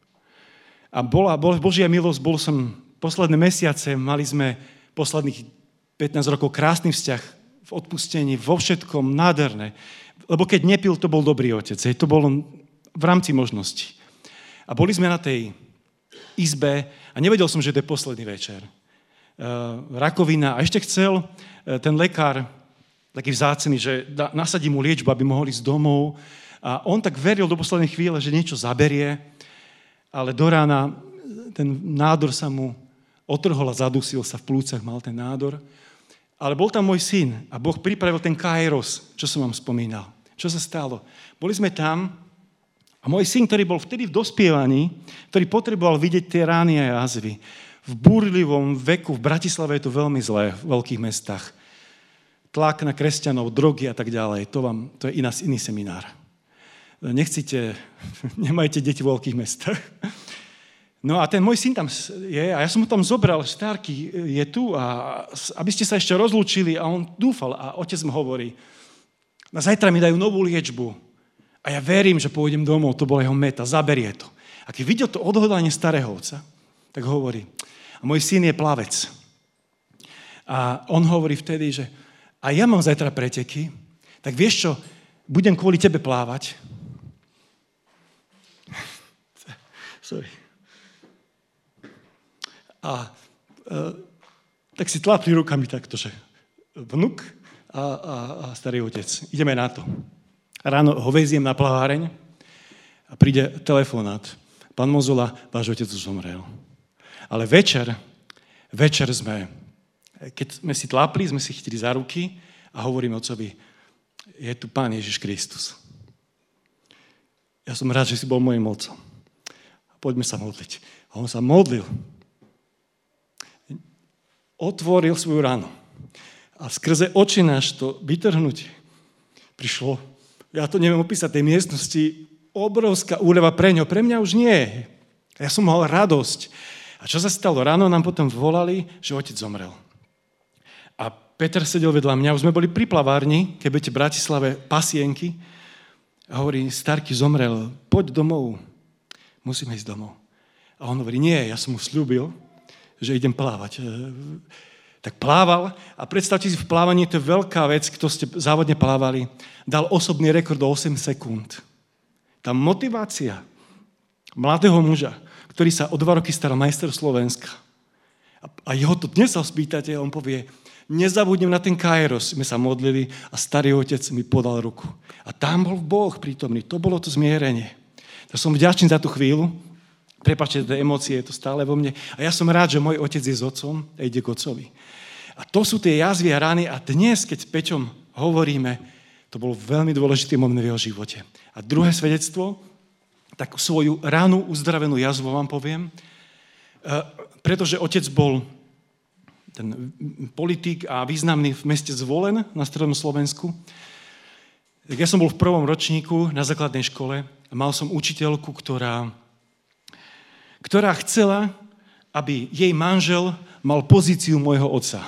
A bola, bola Božia milosť, bol som posledné mesiace, mali sme posledných pätnásť rokov krásny vzťah v odpustení, vo všetkom, nádherné. Lebo keď nepil, to bol dobrý otec. Hej, to bolo v rámci možností. A boli sme na tej izbe a nevedel som, že to je posledný večer. Uh, rakovina. A ešte chcel uh, ten lekár, taký vzácny, že da, nasadí mu liečbu, aby mohol ísť domov. A on tak veril do poslednej chvíle, že niečo zaberie, ale do rána ten nádor sa mu otrhol a zadusil sa v plúcach, mal ten nádor. Ale bol tam môj syn a Boh pripravil ten kairos, čo som vám spomínal. Čo sa stalo? Boli sme tam a môj syn, ktorý bol vtedy v dospievaní, ktorý potreboval vidieť tie rány a jazvy, v búrlivom veku, v Bratislave je to veľmi zlé, v veľkých mestách. Tlak na kresťanov, drogy a tak ďalej, to, vám, to je iná, iný seminár. Nechcite, nemajte deti v veľkých mestách. No a ten môj syn tam je a ja som ho tam zobral, Stárky je tu a aby ste sa ešte rozlúčili a on dúfal a otec mu hovorí, na zajtra mi dajú novú liečbu a ja verím, že pôjdem domov, to bola jeho meta, zaberie to. A keď videl to odhodlanie starého otca, tak hovorí, a môj syn je plavec. A on hovorí vtedy, že a ja mám zajtra preteky, tak vieš čo, budem kvôli tebe plávať. Sorry. A e, tak si tlápli rukami takto, že vnuk a, a, a starý otec. Ideme na to. Ráno ho veziem na plaváreň a príde telefonát. Pán Mozola, váš otec už zomrel. Ale večer, večer sme, keď sme si tlápli, sme si chytili za ruky a hovoríme otcovi, je tu Pán Ježiš Kristus. Ja som rád, že si bol mojim otcom. Poďme sa modliť. A on sa modlil. Otvoril svoju ránu. A skrze oči náš to vytrhnutie prišlo. Ja to neviem opísať, tej miestnosti obrovská úleva pre ňo. Pre mňa už nie. Ja som mal radosť. A čo sa stalo? Ráno nám potom volali, že otec zomrel. A Peter sedel vedľa mňa, už sme boli pri plavárni, keď budete v Bratislave pasienky, a hovorí, Starky zomrel, poď domov, musíme ísť domov. A on hovorí, nie, ja som mu sľúbil, že idem plávať. Tak plával a predstavte si, v plávaní to je veľká vec, kto ste závodne plávali, dal osobný rekord do osem sekúnd. Tá motivácia mladého muža, ktorý sa o dva roky staral majster Slovenska, a jeho to dnes sa spýtate, on povie, nezabudnem na ten Kairos. My sa modlili a starý otec mi podal ruku. A tam bol Boh prítomný. To bolo to zmierenie. Tak som vďačný za tú chvíľu. Prepáčte, tie emócie, je to stále vo mne. A ja som rád, že môj otec je s otcom a ide k otcovi. A to sú tie jazvy a rany. A dnes, keď s Peťom hovoríme, to bol veľmi dôležitý moment v jeho živote. A druhé svedectvo, takú svoju ranu uzdravenú jazvu vám poviem, pretože otec bol ten politik a významný v meste Zvolen na strednom Slovensku. Tak ja som bol v prvom ročníku na základnej škole a mal som učiteľku, ktorá, ktorá chcela, aby jej manžel mal pozíciu môjho otca.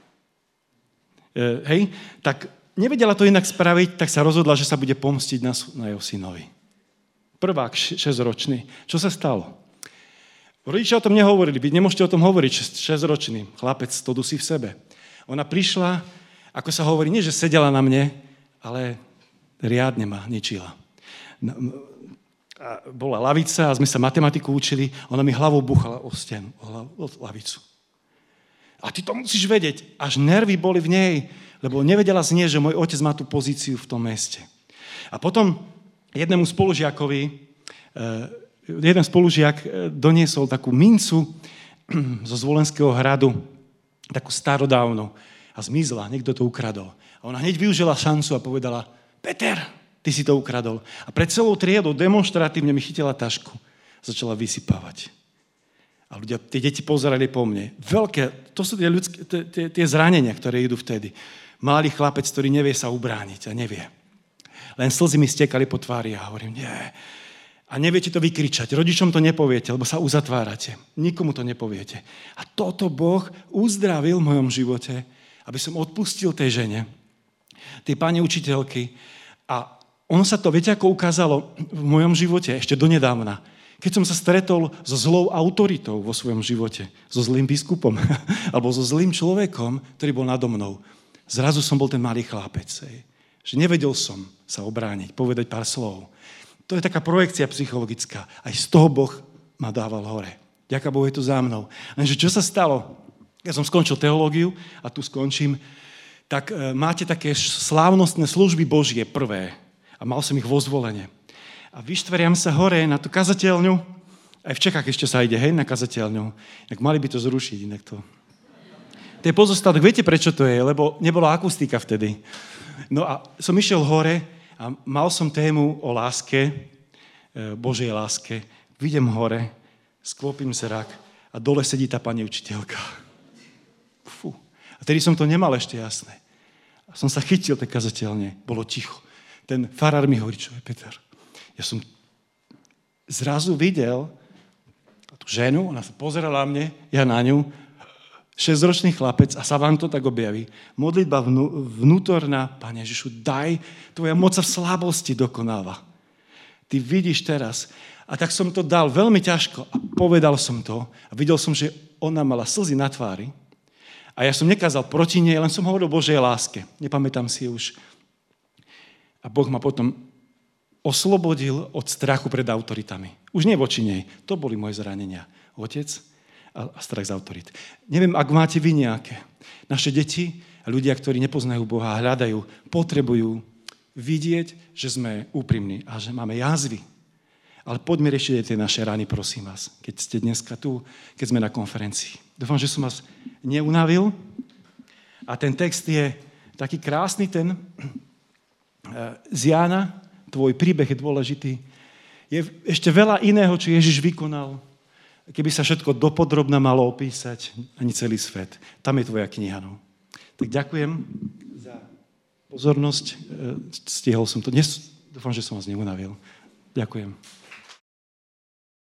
E, hej, tak nevedela to inak spraviť, tak sa rozhodla, že sa bude pomstiť na, na jeho synovi. Prvák, šesťročný. Čo sa stalo? Rodičia o tom nehovorili, vy nemôžete o tom hovoriť, šesťročný chlapec, to dusí v sebe. Ona prišla, ako sa hovorí, nie že sedela na mne, ale riadne ma ničila. Bola lavica a sme sa matematiku učili, ona mi hlavou buchala o stenu, o, hlavu, o lavicu. A ty to musíš vedieť, až nervy boli v nej, lebo nevedela znieť, že môj otec má tú pozíciu v tom meste. A potom jednému spolužiakovi, jeden spolužiak doniesol takú mincu zo Zvolenského hradu, takú starodávnu, a zmizla, niekto to ukradol. A ona hneď využila šancu a povedala, Peter, ty si to ukradol. A pred celou triedou demonštratívne mi chytila tašku. Začala vysypávať. A ľudia, tie deti pozerali po mne. Veľké, to sú tie, ľudské, tie, tie zranenia, ktoré idú vtedy. Malý chlapec, ktorý nevie sa ubrániť a nevie. Len slzy mi stekali po tvári a hovorím, nie. A neviete to vykričať. Rodičom to nepoviete, lebo sa uzatvárate. Nikomu to nepoviete. A toto Boh uzdravil v mojom živote, aby som odpustil tej žene, tej pani učiteľky. A ono sa to, viete, ako ukázalo v mojom živote ešte donedávna. Keď som sa stretol so zlou autoritou vo svojom živote, so zlým biskupom, alebo so zlým človekom, ktorý bol nado mnou, zrazu som bol ten malý chlapec. Že nevedel som sa obrániť, povedať pár slov. To je taká projekcia psychologická. Aj z toho Boh ma dával hore. Ďaká Bohu, je to za mnou. Lenže čo sa stalo? Ja som skončil teológiu a tu skončím. Tak e, máte také slávnostné služby Božie prvé. A mal som ich vo Zvolene. A vyštveriam sa hore na tú kazateľňu. Aj v Čechách ešte sa ide, hej, na kazateľňu. Tak mali by to zrušiť, inak to... To je pozostatok. Viete, prečo to je? Lebo nebola akustika vtedy. No a som išiel hore a mal som tému o láske, Božej láske. Vidím hore, sklopím zrak a dole sedí tá pani učiteľka. Fú. A tedy som to nemal ešte jasné. A som sa chytil tej kazateľne. Bolo ticho. Ten farár mi hovorí, čo je Peter. Ja som zrazu videl tú ženu, ona sa pozerala na mne, ja na ňu, šesťročný chlapec a sa vám to tak objaví. Modlitba vnú, vnútorná, Pane Ježišu, daj, tvoja moc v slabosti dokonáva. Ty vidíš teraz. A tak som to dal veľmi ťažko a povedal som to a videl som, že ona mala slzy na tvári a ja som nekázal proti nej, len som hovoril o Božej láske. Nepamätám si už. A Boh ma potom oslobodil od strachu pred autoritami. Už nie voči nej. To boli moje zranenia. Otec a strach z autorit. Neviem, ak máte vy nejaké. Naše deti a ľudia, ktorí nepoznajú Boha a hľadajú, potrebujú vidieť, že sme úprimní a že máme jazvy. Ale poďme riešiť tie naše rany, prosím vás, keď ste dneska tu, keď sme na konferencii. Dúfam, že som vás neunavil. A ten text je taký krásny, ten z Jána, tvoj príbeh je dôležitý. Je ešte veľa iného, čo Ježiš vykonal. Keby sa všetko dopodrobna malo opísať, ani celý svet. Tam je tvoja kniha. No. Tak ďakujem za pozornosť. Stihol som to. Dnes dúfam, že som vás neunavil. Ďakujem.